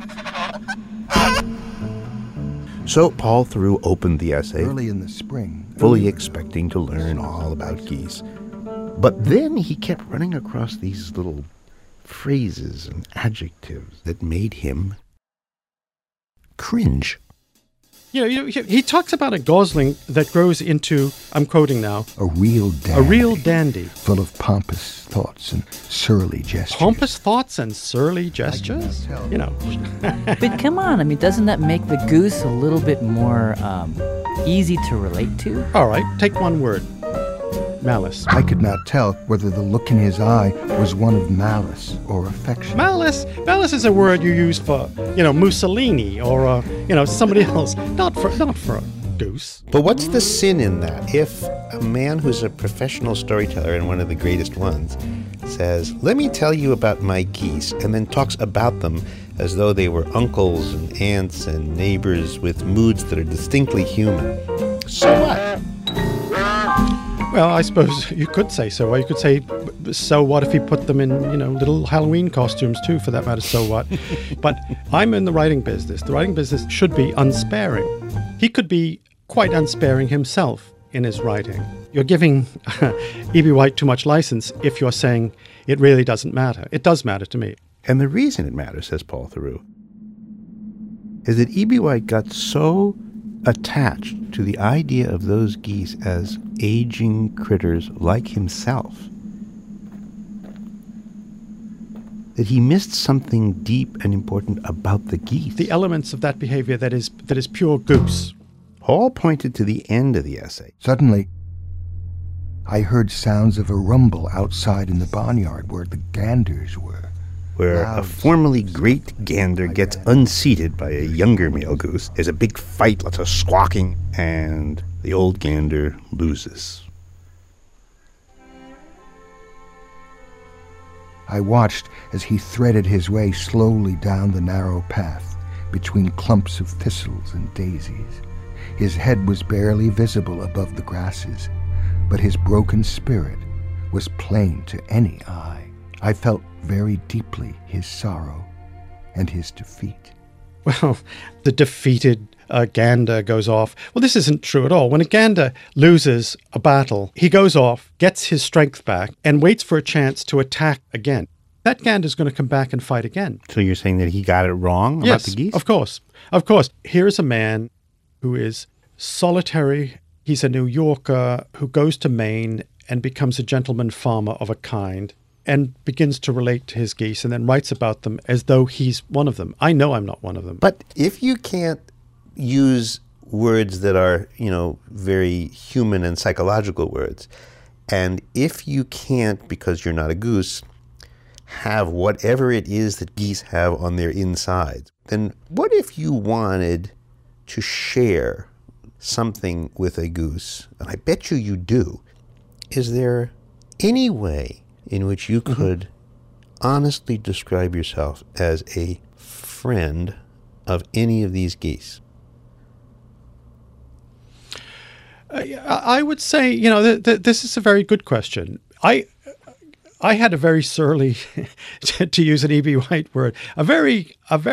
So Paul Theroux opened the essay Early in the spring, fully expecting to learn all about geese. But then he kept running across these little phrases and adjectives that made him cringe. He talks about a gosling that grows into, I'm quoting now, a real dandy. A real dandy. Full of pompous thoughts and surly gestures. Pompous thoughts and surly gestures? You know. But come on, I mean, doesn't that make the goose a little bit more easy to relate to? All right, take one word. Malice. I could not tell whether the look in his eye was one of malice or affection. Malice is a word you use for, Mussolini or, somebody else. Not for a goose. But what's the sin in that? If a man who's a professional storyteller and one of the greatest ones says, let me tell you about my geese, and then talks about them as though they were uncles and aunts and neighbors with moods that are distinctly human, so what? Well, I suppose you could say so. Or you could say, so what if he put them in, little Halloween costumes too, for that matter, so what? But I'm in the writing business. The writing business should be unsparing. He could be quite unsparing himself in his writing. You're giving E.B. White too much license if you're saying it really doesn't matter. It does matter to me. And the reason it matters, says Paul Theroux, is that E.B. White got so attached to the idea of those geese as aging critters like himself that he missed something deep and important about the geese. The elements of that behavior that is pure goose. Paul pointed to the end of the essay. Suddenly, I heard sounds of a rumble outside in the barnyard where the ganders were. Where a formerly great gander gets unseated by a younger male goose. There's a big fight, lots of squawking, and the old gander loses. I watched as he threaded his way slowly down the narrow path between clumps of thistles and daisies. His head was barely visible above the grasses, but his broken spirit was plain to any eye. I felt very deeply his sorrow and his defeat. Well, the defeated gander goes off. Well, this isn't true at all. When a gander loses a battle, he goes off, gets his strength back, and waits for a chance to attack again. That gander's going to come back and fight again. So you're saying that he got it wrong about the geese? Of course. Of course. Here's a man who is solitary. He's a New Yorker who goes to Maine and becomes a gentleman farmer of a kind, and begins to relate to his geese and then writes about them as though he's one of them. I know I'm not one of them. But if you can't use words that are, very human and psychological words, and if you can't, because you're not a goose, have whatever it is that geese have on their insides, then what if you wanted to share something with a goose? And I bet you do. Is there any way in which you could honestly describe yourself as a friend of any of these geese? I would say, this is a very good question. I had a very surly, to use an E.B. White word, a very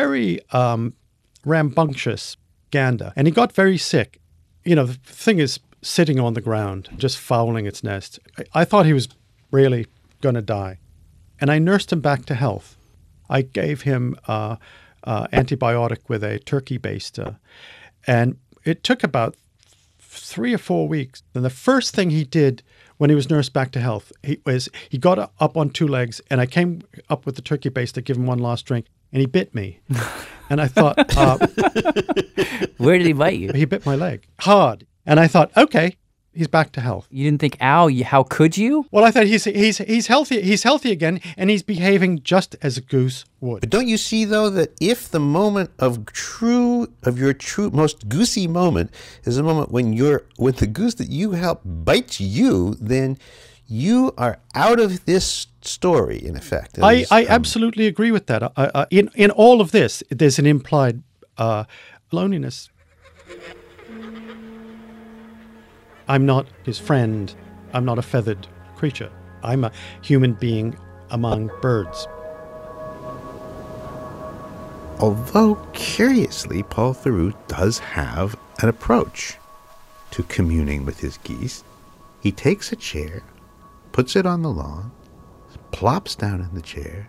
rambunctious gander, and he got very sick. The thing is sitting on the ground, just fouling its nest. I thought he was really going to die, and I nursed him back to health. I gave him antibiotic with a turkey baster, and it took about 3 or 4 weeks. And the first thing he did when he was nursed back to health, he got up on 2 legs, and I came up with the turkey baster to give him one last drink, and he bit me. And I thought, where did he bite you? He bit my leg hard, and I thought, okay, He's back to health. You didn't think, ow, how could you? Well, I thought he's healthy. He's healthy again, and he's behaving just as a goose would. But don't you see, though, that if the moment of your true most goosey moment is a moment when you're with the goose that you help bites you, then you are out of this story, in effect. I absolutely agree with that. In all of this, there's an implied loneliness. I'm not his friend. I'm not a feathered creature. I'm a human being among birds. Although, curiously, Paul Theroux does have an approach to communing with his geese. He takes a chair, puts it on the lawn, plops down in the chair,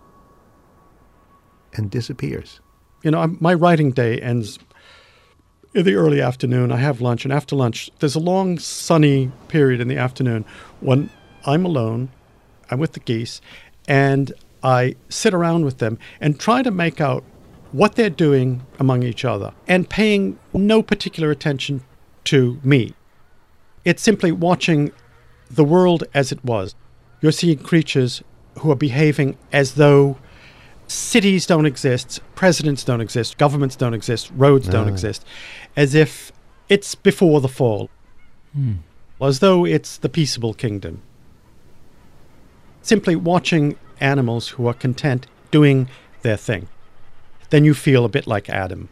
and disappears. You know, my writing day ends in the early afternoon. I have lunch, and after lunch, there's a long, sunny period in the afternoon when I'm alone, I'm with the geese, and I sit around with them and try to make out what they're doing among each other and paying no particular attention to me. It's simply watching the world as it was. You're seeing creatures who are behaving as though cities don't exist, presidents don't exist, governments don't exist, roads don't exist, as if it's before the fall, as though it's the peaceable kingdom. Simply watching animals who are content doing their thing. Then you feel a bit like Adam.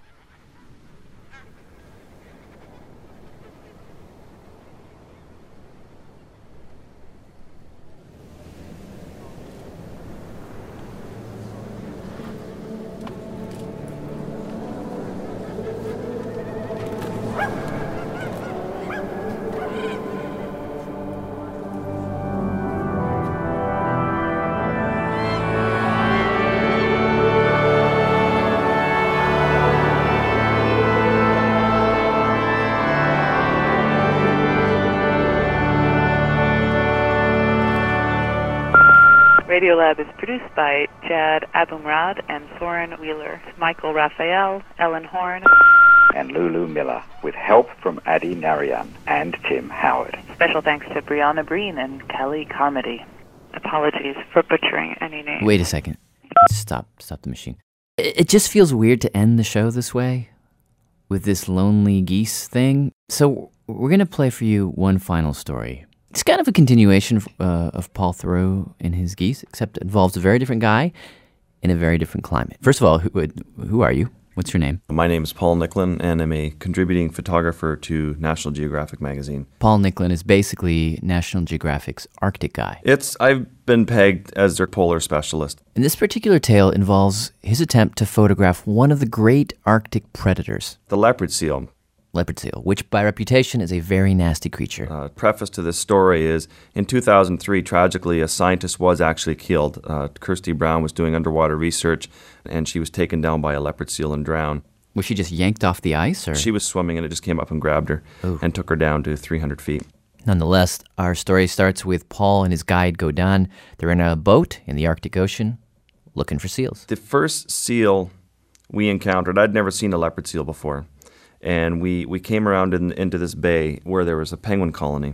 Radiolab is produced by Jad Abumrad and Soren Wheeler, Michael Raphael, Ellen Horn, and Lulu Miller, with help from Adi Narayan and Tim Howard. Special thanks to Brianna Breen and Kelly Carmody. Apologies for butchering any name. Wait a second. Stop the machine. It just feels weird to end the show this way, with this lonely geese thing. So we're going to play for you one final story. It's kind of a continuation of Paul Theroux and his geese, except it involves a very different guy in a very different climate. First of all, who are you? What's your name? My name is Paul Nicklin, and I'm a contributing photographer to National Geographic magazine. Paul Nicklin is basically National Geographic's Arctic guy. I've been pegged as their polar specialist. And this particular tale involves his attempt to photograph one of the great Arctic predators. The leopard seal. Leopard seal, which by reputation is a very nasty creature. Preface to this story is, in 2003, tragically, a scientist was actually killed. Kirsty Brown was doing underwater research, and she was taken down by a leopard seal and drowned. Was she just yanked off the ice? Or? She was swimming, and it just came up and grabbed her and took her down to 300 feet. Nonetheless, our story starts with Paul and his guide, Godan. They're in a boat in the Arctic Ocean looking for seals. The first seal we encountered, I'd never seen a leopard seal before. And we came around into this bay where there was a penguin colony.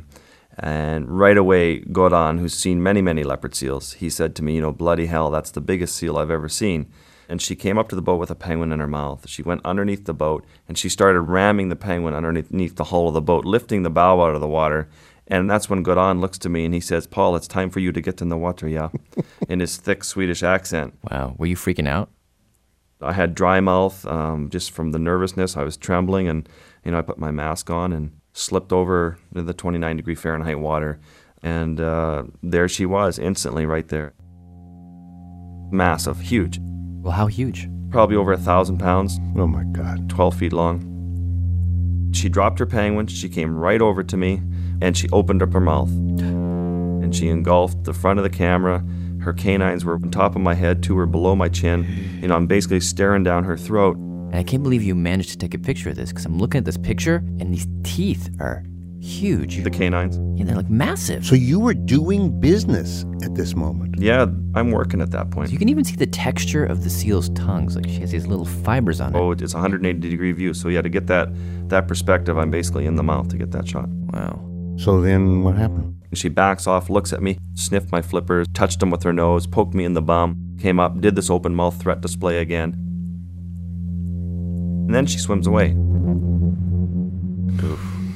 And right away, Godan, who's seen many, many leopard seals, he said to me, bloody hell, that's the biggest seal I've ever seen. And she came up to the boat with a penguin in her mouth. She went underneath the boat, and she started ramming the penguin underneath the hull of the boat, lifting the bow out of the water. And that's when Godan looks to me, and he says, Paul, it's time for you to get in the water, yeah? In his thick Swedish accent. Wow. Were you freaking out? I had dry mouth just from the nervousness. I was trembling, and I put my mask on and slipped over into the 29-degree Fahrenheit water. And there she was, instantly right there. Massive, huge. Well, how huge? Probably over 1,000 pounds. Oh, my God. 12 feet long. She dropped her penguin. She came right over to me, and she opened up her mouth. And she engulfed the front of the camera. Her canines were on top of my head, two were below my chin. I'm basically staring down her throat. And I can't believe you managed to take a picture of this, because I'm looking at this picture, and these teeth are huge. The canines. Yeah, they're like massive. So you were doing business at this moment. Yeah, I'm working at that point. You can even see the texture of the seal's tongues. Like she has these little fibers on it. Oh, it's 180-degree view. So yeah, to get that perspective, I'm basically in the mouth to get that shot. Wow. So then what happened? She backs off, looks at me, sniffed my flippers, touched them with her nose, poked me in the bum, came up, did this open mouth threat display again. And then she swims away. Oof.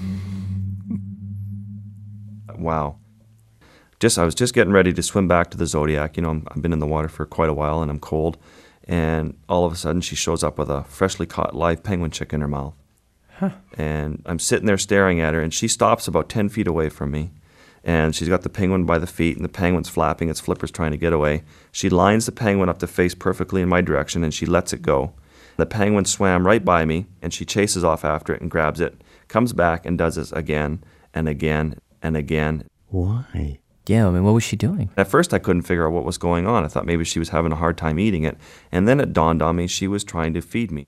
Wow. I was just getting ready to swim back to the Zodiac. You know, I've been in the water for quite a while and I'm cold. And all of a sudden she shows up with a freshly caught live penguin chick in her mouth. Huh. And I'm sitting there staring at her, and she stops about 10 feet away from me. And she's got the penguin by the feet, and the penguin's flapping its flippers trying to get away. She lines the penguin up to face perfectly in my direction, and she lets it go. The penguin swam right by me, and she chases off after it and grabs it, comes back and does this again and again and again. Why? Yeah, I mean, what was she doing? At first, I couldn't figure out what was going on. I thought maybe she was having a hard time eating it. And then it dawned on me she was trying to feed me.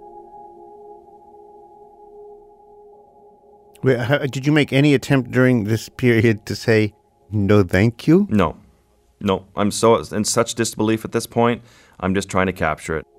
Wait, did you make any attempt during this period to say, no, thank you? No. I'm so in such disbelief at this point, I'm just trying to capture it.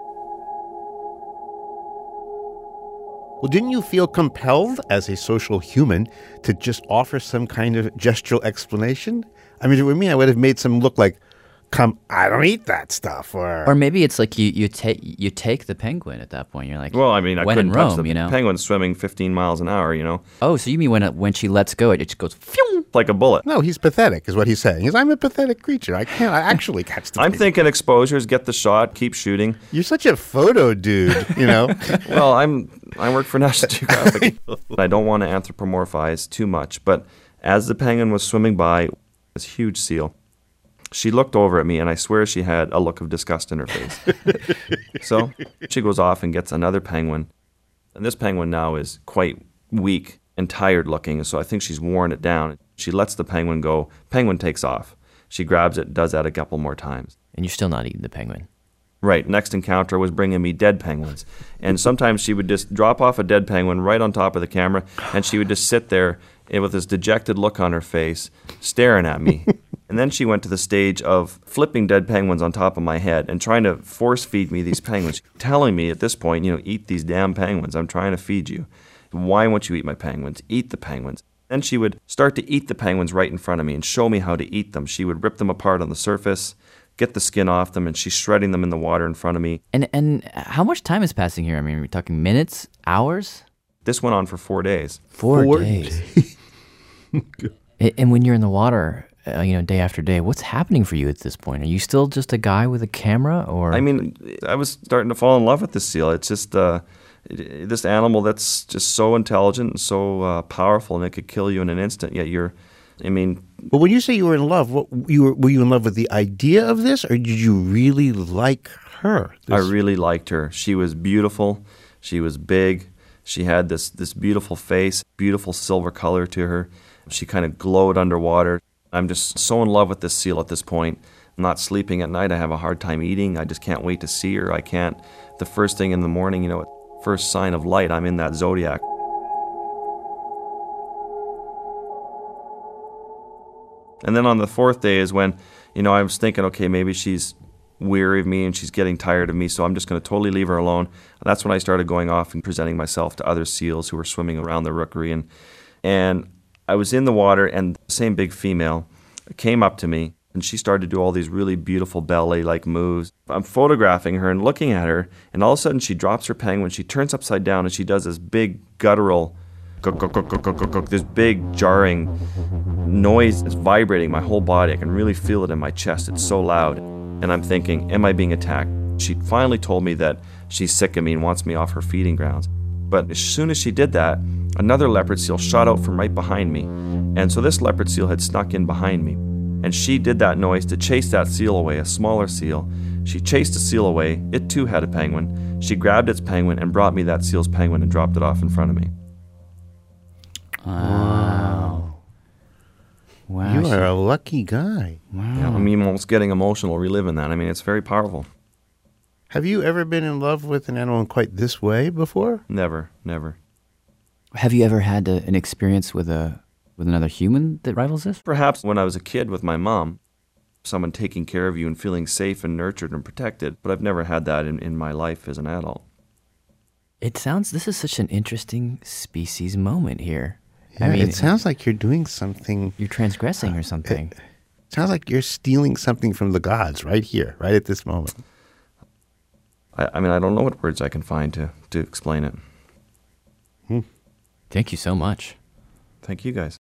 Well, didn't you feel compelled as a social human to just offer some kind of gestural explanation? I mean, with me, I would have made some look like, I don't eat that stuff. Or maybe it's like you take the penguin at that point. You're like, well, I mean, I when couldn't in touch Rome, the penguin swimming 15 miles an hour, you know. Oh, so you mean when she lets go, it just goes phew, like a bullet. No, he's pathetic, is what he's saying. I'm a pathetic creature. I can't actually catch the I'm thinking exposures, get the shot, keep shooting. You're such a photo dude, you know. Well, I work for National Geographic. I don't want to anthropomorphize too much, but as the penguin was swimming by, this huge seal, she looked over at me, and I swear she had a look of disgust in her face. So she goes off and gets another penguin. And this penguin now is quite weak and tired looking, so I think she's worn it down. She lets the penguin go. Penguin takes off. She grabs it, does that a couple more times. And you're still not eating the penguin. Right. Next encounter was bringing me dead penguins. And sometimes she would just drop off a dead penguin right on top of the camera, and she would just sit there with this dejected look on her face, staring at me. And then she went to the stage of flipping dead penguins on top of my head and trying to force feed me these penguins, telling me at this point, eat these damn penguins. I'm trying to feed you. Why won't you eat my penguins? Eat the penguins. Then she would start to eat the penguins right in front of me and show me how to eat them. She would rip them apart on the surface, get the skin off them, and she's shredding them in the water in front of me. And how much time is passing here? I mean, are we talking minutes, hours? This went on for 4 days. 4 days. And when you're in the water, day after day, what's happening for you at this point? Are you still just a guy with a camera, or? I mean, I was starting to fall in love with this seal. It's just this animal that's just so intelligent and so powerful, and it could kill you in an instant. Yet But when you say you were in love, were you in love with the idea of this, or did you really like her? I really liked her. She was beautiful. She was big. She had this beautiful face, beautiful silver color to her. She kind of glowed underwater. I'm just so in love with this seal at this point. I'm not sleeping at night. I have a hard time eating. I just can't wait to see her. The first thing in the morning, first sign of light, I'm in that Zodiac. And then on the fourth day is when, I was thinking, okay, maybe she's weary of me and she's getting tired of me, so I'm just going to totally leave her alone. That's when I started going off and presenting myself to other seals who were swimming around the rookery. And I was in the water, and the same big female came up to me, and she started to do all these really beautiful ballet-like moves. I'm photographing her and looking at her, and all of a sudden she drops her penguin, she turns upside down, and she does this big guttural, this big jarring noise that's vibrating my whole body. I can really feel it in my chest. It's so loud. And I'm thinking, am I being attacked? She finally told me that she's sick of me and wants me off her feeding grounds. But as soon as she did that, another leopard seal shot out from right behind me. And so this leopard seal had snuck in behind me. And she did that noise to chase that seal away, a smaller seal. She chased the seal away. It too had a penguin. She grabbed its penguin and brought me that seal's penguin and dropped it off in front of me. Wow. You are a lucky guy. Wow. Yeah, I'm almost getting emotional reliving that. It's very powerful. Have you ever been in love with an animal in quite this way before? Never. Have you ever had an experience with another human that rivals this? Perhaps when I was a kid with my mom, someone taking care of you and feeling safe and nurtured and protected, but I've never had that in my life as an adult. This is such an interesting species moment here. Yeah, it sounds like you're doing something. You're transgressing or something. It sounds like you're stealing something from the gods right here, right at this moment. I don't know what words I can find to explain it. Thank you so much. Thank you, guys.